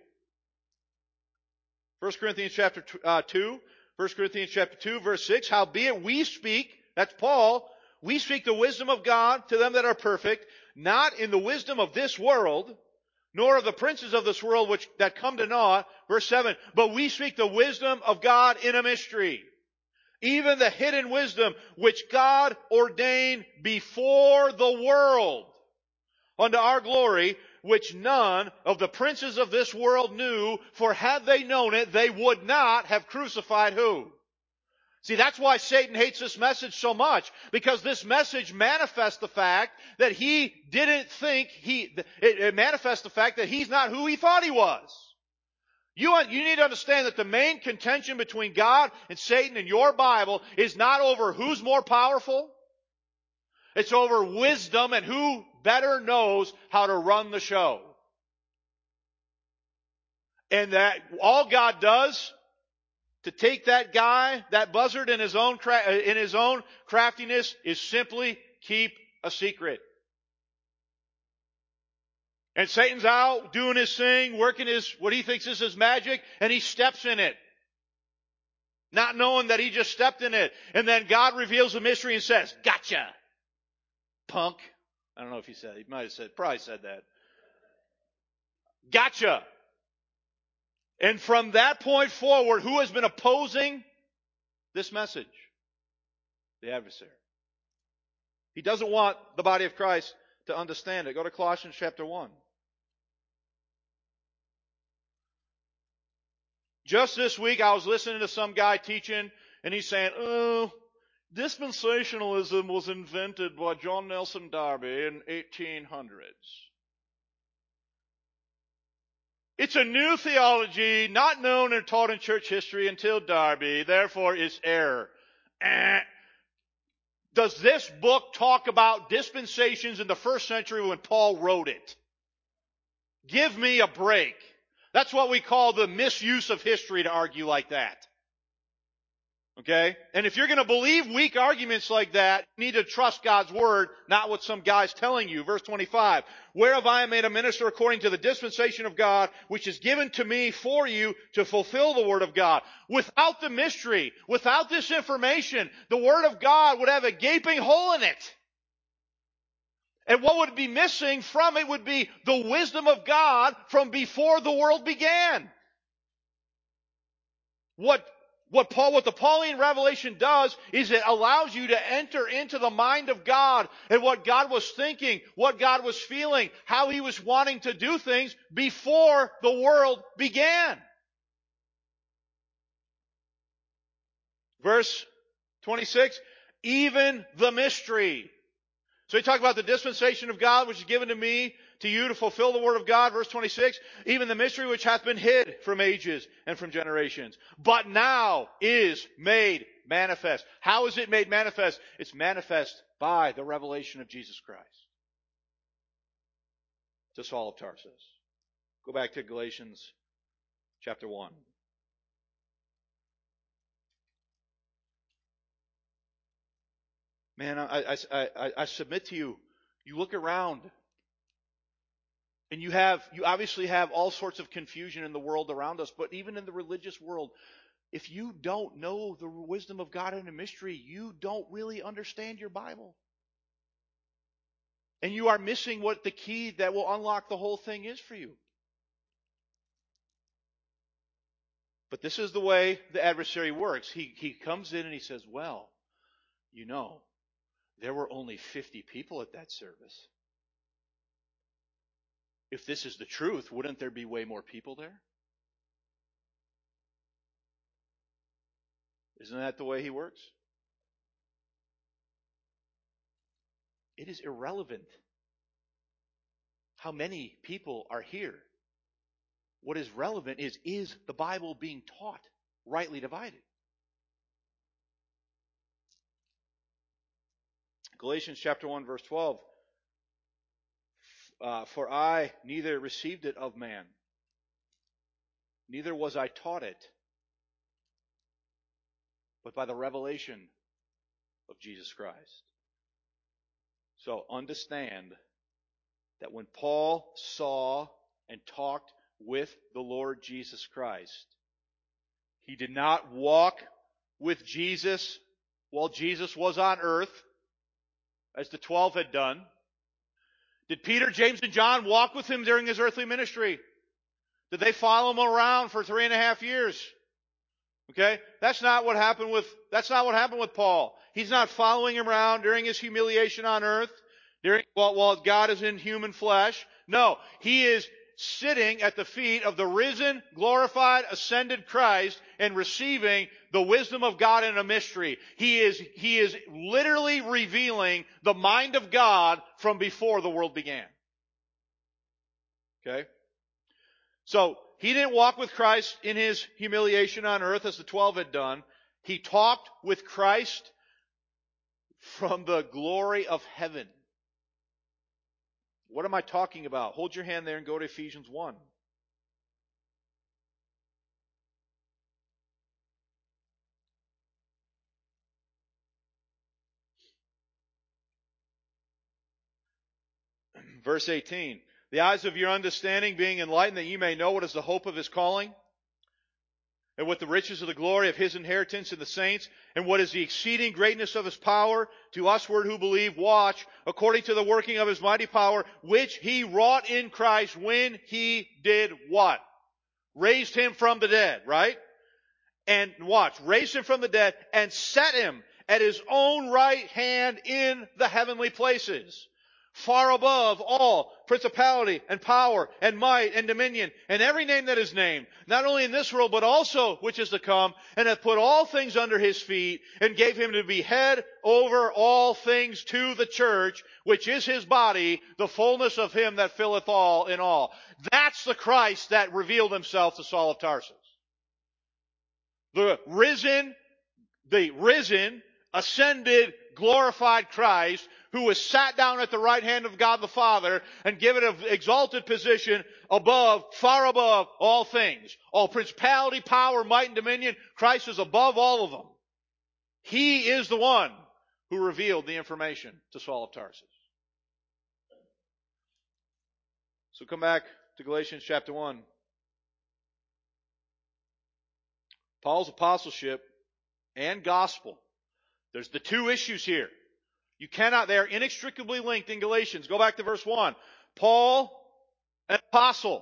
First Corinthians chapter two, First Corinthians chapter two, verse six, howbeit we speak, that's Paul, we speak the wisdom of God to them that are perfect, not in the wisdom of this world, nor of the princes of this world which that come to naught. Verse seven, but we speak the wisdom of God in a mystery, even the hidden wisdom which God ordained before the world, unto our glory, which none of the princes of this world knew, for had they known it, they would not have crucified who? See, that's why Satan hates this message so much, because this message manifests the fact that he didn't think he, it, it manifests the fact that he's not who he thought he was. You, you need to understand that the main contention between God and Satan in your Bible is not over who's more powerful. It's over wisdom and who better knows how to run the show. And that all God does to take that guy, that buzzard in his own cra- in his own craftiness, is simply keep a secret. And Satan's out doing his thing, working his, what he thinks is his magic, and he steps in it. Not knowing that he just stepped in it. And then God reveals the mystery and says, gotcha, punk. I don't know if he said, he might have said, probably said that. Gotcha. And from that point forward, who has been opposing this message? The adversary. He doesn't want the body of Christ to understand it. Go to Colossians chapter one. Just this week, I was listening to some guy teaching, and he's saying, oh, dispensationalism was invented by John Nelson Darby in eighteen hundreds. It's a new theology, not known or taught in church history until Darby, therefore it's error. Eh. Does this book talk about dispensations in the first century when Paul wrote it? Give me a break. That's what we call the misuse of history to argue like that. Okay? And if you're going to believe weak arguments like that, you need to trust God's word, not what some guy's telling you. Verse twenty-five, whereof I am made a minister according to the dispensation of God, which is given to me for you to fulfill the word of God. Without the mystery, without this information, the word of God would have a gaping hole in it. And what would be missing from it would be the wisdom of God from before the world began. What, what Paul, what the Pauline revelation does is it allows you to enter into the mind of God and what God was thinking, what God was feeling, how He was wanting to do things before the world began. Verse twenty-six, even the mystery. So he talked about the dispensation of God, which is given to me, to you, to fulfill the word of God. Verse twenty-six, even the mystery which hath been hid from ages and from generations, but now is made manifest. How is it made manifest? It's manifest by the revelation of Jesus Christ to Saul of Tarsus. Go back to Galatians chapter one. Man, I, I, I, I submit to you, you look around and you have, you obviously have all sorts of confusion in the world around us, but even in the religious world, if you don't know the wisdom of God in a mystery, you don't really understand your Bible. And you are missing what the key that will unlock the whole thing is for you. But this is the way the adversary works. He, he comes in and he says, well, you know, there were only fifty people at that service. If this is the truth, wouldn't there be way more people there? Isn't that the way he works? It is irrelevant how many people are here. What is relevant is, is the Bible being taught, rightly divided? Galatians chapter one, verse twelve. Uh, For I neither received it of man, neither was I taught it, but by the revelation of Jesus Christ. So understand that when Paul saw and talked with the Lord Jesus Christ, he did not walk with Jesus while Jesus was on earth, as the twelve had done. Did Peter, James, and John walk with him during his earthly ministry? Did they follow him around for three and a half years? Okay? That's not what happened with, that's not what happened with Paul. He's not following him around during his humiliation on earth, during, while, while God is in human flesh. No, he is sitting at the feet of the risen, glorified, ascended Christ and receiving the wisdom of God in a mystery. He is, he is literally revealing the mind of God from before the world began. Okay? So, he didn't walk with Christ in his humiliation on earth as the twelve had done. He talked with Christ from the glory of heaven. What am I talking about? Hold your hand there and go to Ephesians one. Verse eighteen. The eyes of your understanding being enlightened, that you may know what is the hope of his calling, and what the riches of the glory of his inheritance in the saints, and what is the exceeding greatness of his power to usward who believe. Watch, according to the working of his mighty power, which he wrought in Christ when he did what? Raised him from the dead, right? And watch, raised him from the dead and set him at his own right hand in the heavenly places, far above all principality and power and might and dominion and every name that is named, not only in this world but also which is to come, and hath put all things under his feet, and gave him to be head over all things to the church, which is his body, the fullness of him that filleth all in all. That's the Christ that revealed himself to Saul of Tarsus. The risen, the risen, ascended, glorified Christ, who was sat down at the right hand of God the Father and given an exalted position above, far above all things. All principality, power, might, and dominion. Christ is above all of them. He is the one who revealed the information to Saul of Tarsus. So come back to Galatians chapter one. Paul's apostleship and gospel. There's the two issues here. You cannot, they are inextricably linked in Galatians. Go back to verse one. Paul, an apostle.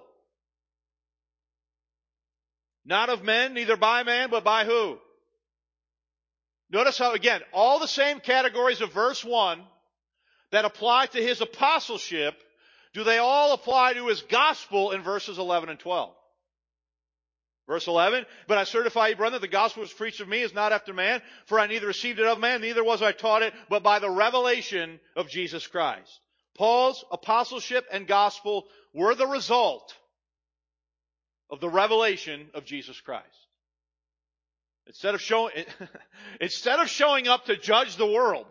Not of men, neither by man, but by who? Notice how, again, all the same categories of verse one that apply to his apostleship, do they all apply to his gospel in verses eleven and twelve? Verse eleven, but I certify you, brethren, the gospel which was preached of me is not after man, for I neither received it of man, neither was I taught it, but by the revelation of Jesus Christ. Paul's apostleship and gospel were the result of the revelation of Jesus Christ. Instead of showing, instead of showing up to judge the world,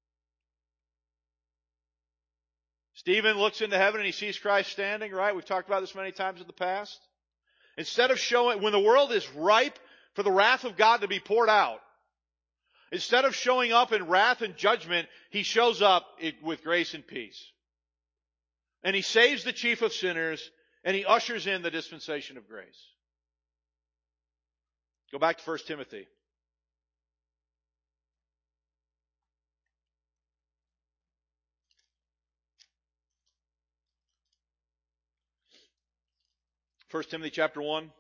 Stephen looks into heaven and he sees Christ standing, right? We've talked about this many times in the past. Instead of showing, when the world is ripe for the wrath of God to be poured out, instead of showing up in wrath and judgment, he shows up with grace and peace. And he saves the chief of sinners, and he ushers in the dispensation of grace. Go back to First Timothy. First Timothy chapter one.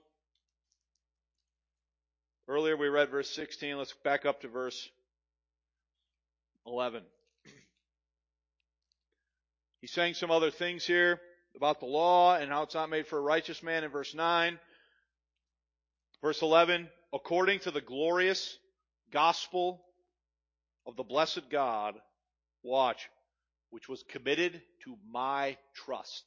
Earlier we read verse sixteen. Let's back up to verse eleven. He's saying some other things here about the law and how it's not made for a righteous man in verse nine. Verse eleven, according to the glorious gospel of the blessed God, watch, which was committed to my trust.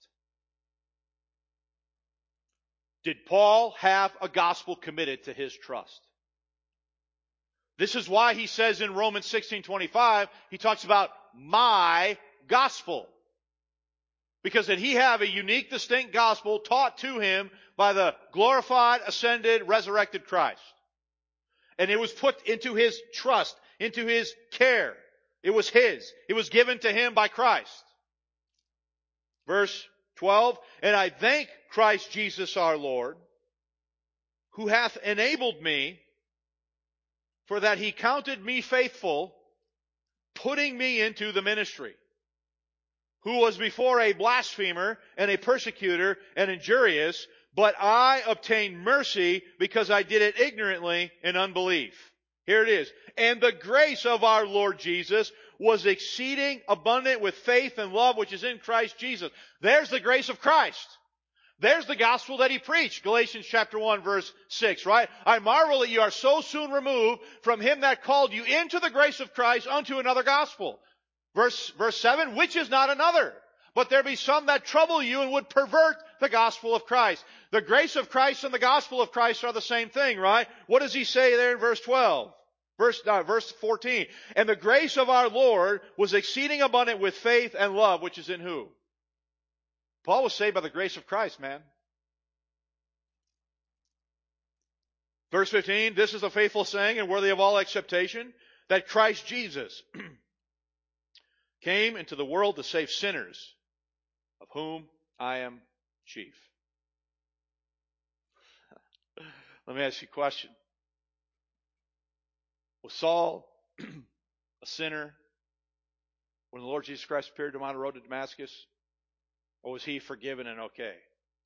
Did Paul have a gospel committed to his trust? This is why he says in Romans sixteen twenty-five, he talks about my gospel. Because did he have a unique, distinct gospel taught to him by the glorified, ascended, resurrected Christ? And it was put into his trust, into his care. It was his. It was given to him by Christ. Verse twelve, and I thank Christ Jesus our Lord, who hath enabled me, for that he counted me faithful, putting me into the ministry, who was before a blasphemer and a persecutor and injurious, but I obtained mercy because I did it ignorantly in unbelief. Here it is. And the grace of our Lord Jesus was exceeding abundant with faith and love which is in Christ Jesus. There's the grace of Christ. There's the gospel that he preached. Galatians chapter one verse six, right? I marvel that you are so soon removed from him that called you into the grace of Christ unto another gospel. Verse, verse seven, which is not another. But there be some that trouble you and would pervert the gospel of Christ. The grace of Christ and the gospel of Christ are the same thing, right? What does he say there in verse twelve? Verse, uh, verse fourteen. And the grace of our Lord was exceeding abundant with faith and love, which is in who? Paul was saved by the grace of Christ, man. Verse fifteen, this is a faithful saying and worthy of all acceptation, that Christ Jesus came into the world to save sinners, of whom I am chief. Let me ask you a question. Was Saul a sinner when the Lord Jesus Christ appeared to him on the road to Damascus? Or was he forgiven and okay?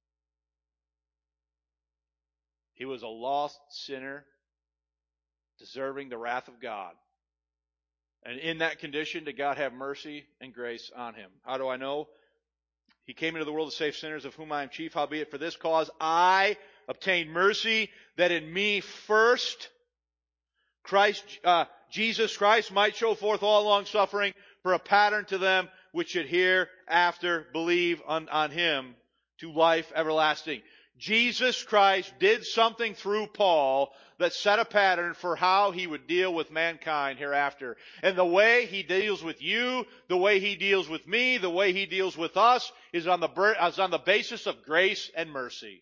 He was a lost sinner, deserving the wrath of God. And in that condition, did God have mercy and grace on him? How do I know? He came into the world to save sinners, of whom I am chief. Howbeit for this cause I obtained mercy, that in me first Christ, uh, Jesus Christ might show forth all long suffering for a pattern to them which should hereafter believe on, on him to life everlasting. Jesus Christ did something through Paul that set a pattern for how he would deal with mankind hereafter. And the way he deals with you, the way he deals with me, the way he deals with us is on the, is on the basis of grace and mercy.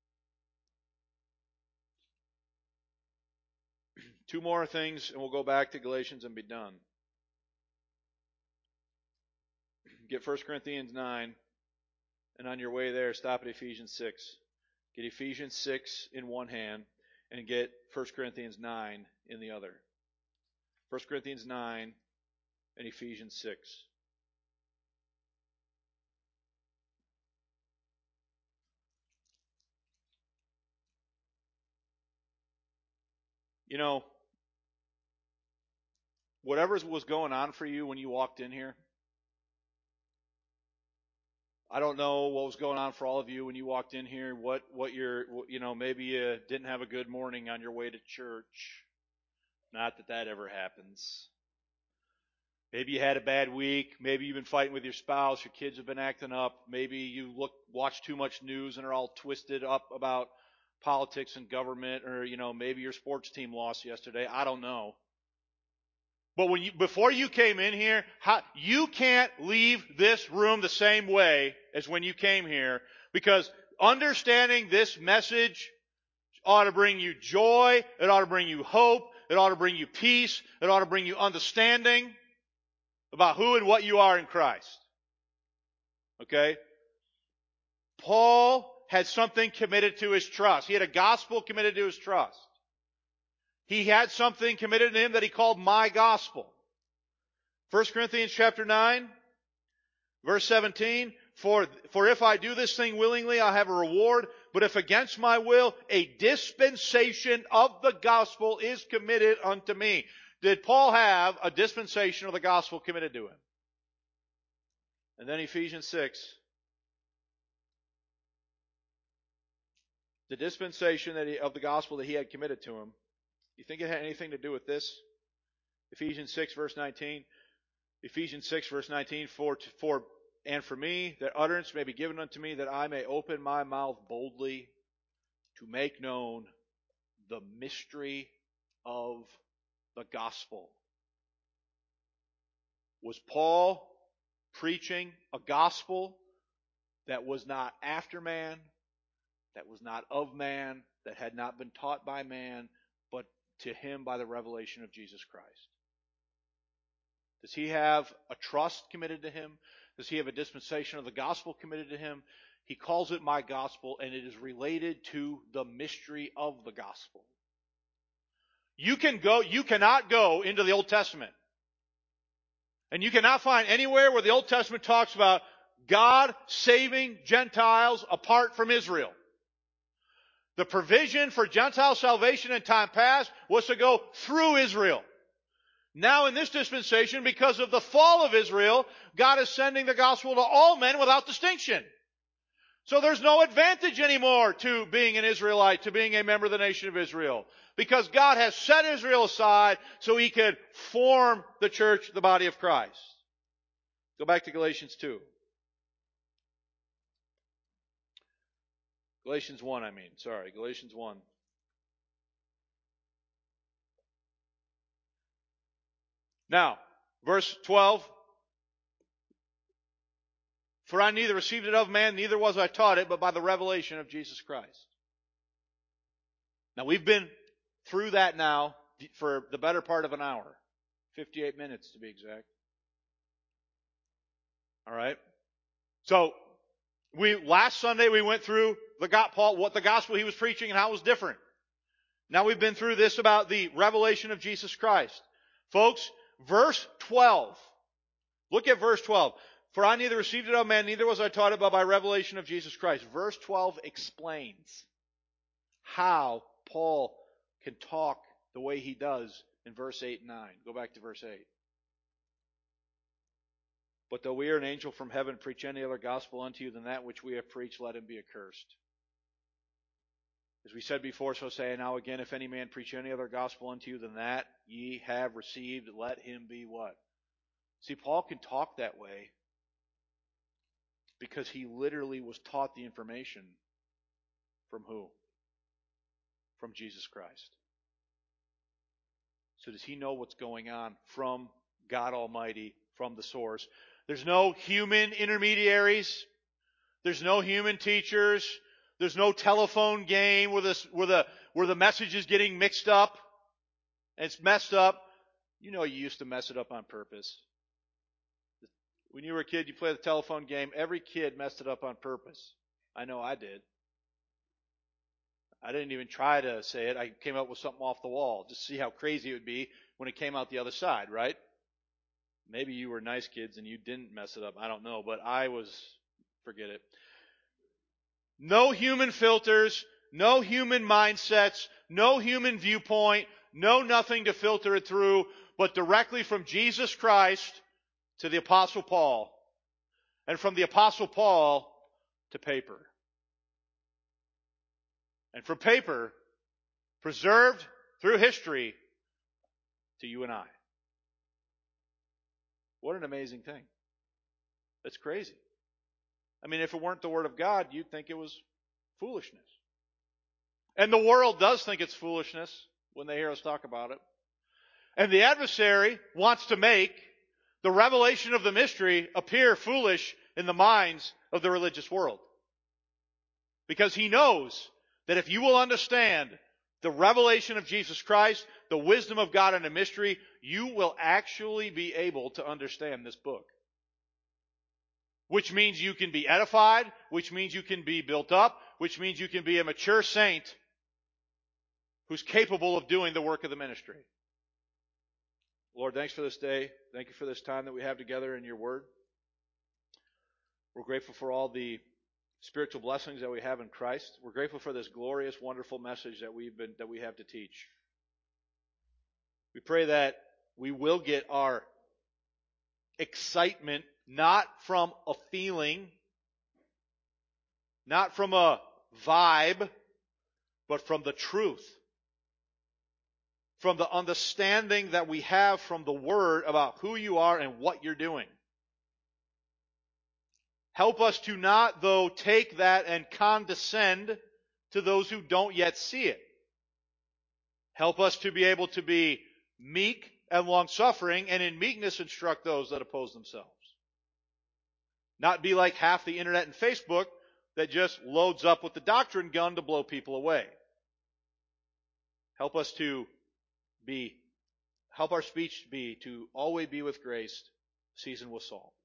Two more things and we'll go back to Galatians and be done. Get First Corinthians nine, and on your way there, stop at Ephesians six. Get Ephesians six in one hand, and get First Corinthians nine in the other. First Corinthians nine and Ephesians six. You know, whatever was going on for you when you walked in here, I don't know what was going on for all of you when you walked in here, what, what you're, you know, maybe you didn't have a good morning on your way to church. Not that that ever happens. Maybe you had a bad week. Maybe you've been fighting with your spouse. Your kids have been acting up. Maybe you look, watch too much news and are all twisted up about politics and government, or, you know, maybe your sports team lost yesterday. I don't know. But when you, before you came in here, how, you can't leave this room the same way as when you came here, because understanding this message ought to bring you joy. It ought to bring you hope. It ought to bring you peace. It ought to bring you understanding about who and what you are in Christ. Okay? Paul had something committed to his trust. He had a gospel committed to his trust. He had something committed to him that he called my gospel. First Corinthians chapter nine, verse seventeen, For, for if I do this thing willingly, I have a reward. But if against my will, a dispensation of the gospel is committed unto me. Did Paul have a dispensation of the gospel committed to him? And then Ephesians six. The dispensation that he, of the gospel that he had committed to him. You think it had anything to do with this? Ephesians six verse nineteen. Ephesians six verse nineteen. For, for, and for me, that utterance may be given unto me, that I may open my mouth boldly to make known the mystery of the gospel. Was Paul preaching a gospel that was not after man, that was not of man, that had not been taught by man, but to him by the revelation of Jesus Christ? Does he have a trust committed to him? Does he have a dispensation of the gospel committed to him? He calls it my gospel, and it is related to the mystery of the gospel. You can go, you cannot go into the Old Testament, and you cannot find anywhere where the Old Testament talks about God saving Gentiles apart from Israel. The provision for Gentile salvation in time past was to go through Israel. Now in this dispensation, because of the fall of Israel, God is sending the gospel to all men without distinction. So there's no advantage anymore to being an Israelite, to being a member of the nation of Israel. Because God has set Israel aside so he could form the church, the body of Christ. Go back to Galatians two. Galatians one, I mean. Sorry, Galatians one. Now, verse twelve. For I neither received it of man, neither was I taught it, but by the revelation of Jesus Christ. Now we've been through that now for the better part of an hour. fifty-eight minutes to be exact. Alright? So, we, last Sunday we went through the got Paul, what the gospel he was preaching and how it was different. Now we've been through this about the revelation of Jesus Christ. Folks, verse twelve. Look at verse twelve. For I neither received it of man, neither was I taught it, but by revelation of Jesus Christ. Verse twelve explains how Paul can talk the way he does in verse eight and nine. Go back to verse eight. But though we are an angel from heaven, preach any other gospel unto you than that which we have preached, let him be accursed. As we said before, so say I now again, if any man preach any other gospel unto you than that ye have received, let him be what? See, Paul can talk that way because he literally was taught the information from who? From Jesus Christ. So does he know what's going on from God Almighty, from the source? There's no human intermediaries. There's no human teachers. There's no telephone game where, this, where, the, where the message is getting mixed up and it's messed up. You know you used to mess it up on purpose. When you were a kid, you played the telephone game. Every kid messed it up on purpose. I know I did. I didn't even try to say it. I came up with something off the wall just to see how crazy it would be when it came out the other side, right? Maybe you were nice kids and you didn't mess it up. I don't know, but I was, forget it. No human filters, no human mindsets, no human viewpoint, no nothing to filter it through, but directly from Jesus Christ to the Apostle Paul, and from the Apostle Paul to paper. And from paper, preserved through history, to you and I. What an amazing thing. That's crazy. I mean, if it weren't the Word of God, you'd think it was foolishness. And the world does think it's foolishness when they hear us talk about it. And the adversary wants to make the revelation of the mystery appear foolish in the minds of the religious world. Because he knows that if you will understand the revelation of Jesus Christ, the wisdom of God in a mystery, you will actually be able to understand this book. Which means you can be edified, which means you can be built up, which means you can be a mature saint who's capable of doing the work of the ministry. Lord, thanks for this day. Thank you for this time that we have together in your word. We're grateful for all the spiritual blessings that we have in Christ. We're grateful for this glorious, wonderful message that we've been that we have to teach. We pray that we will get our excitement not from a feeling, not from a vibe, but from the truth. From the understanding that we have from the Word about who you are and what you're doing. Help us to not, though, take that and condescend to those who don't yet see it. Help us to be able to be meek and long-suffering, and in meekness instruct those that oppose themselves. Not be like half the internet and Facebook that just loads up with the doctrine gun to blow people away. Help us to be, help our speech be to always be with grace, seasoned with salt.